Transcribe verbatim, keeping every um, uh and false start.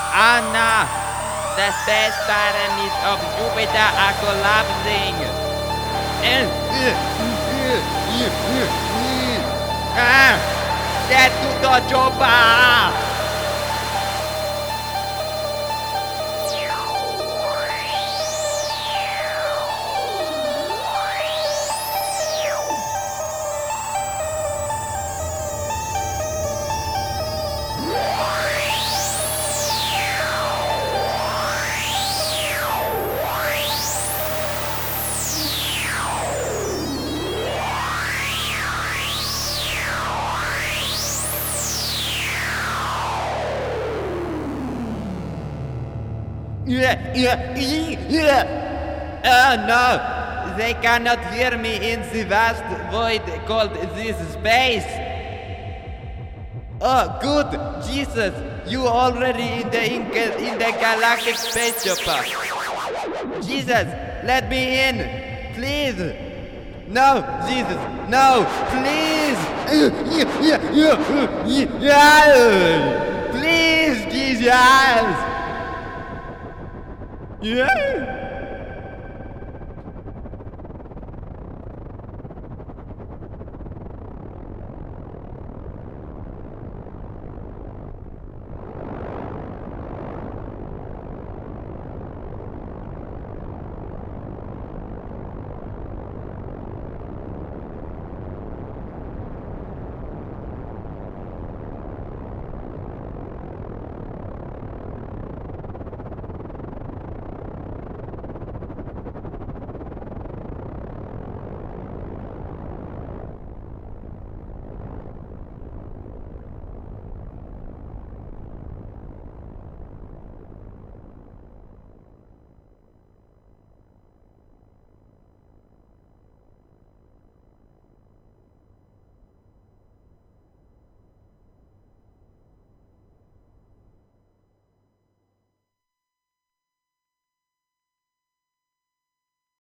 Anna, the space pyramids of Jupiter are collapsing. Ah, get to the chopper! Yeah, yeah, yeah. Oh no, they cannot hear me in the vast void called this space. Oh, good, Jesus, you already in the in, in the galactic space chopper. Jesus, let me in, please. No, Jesus, no, please. Please, Jesus. Yeah.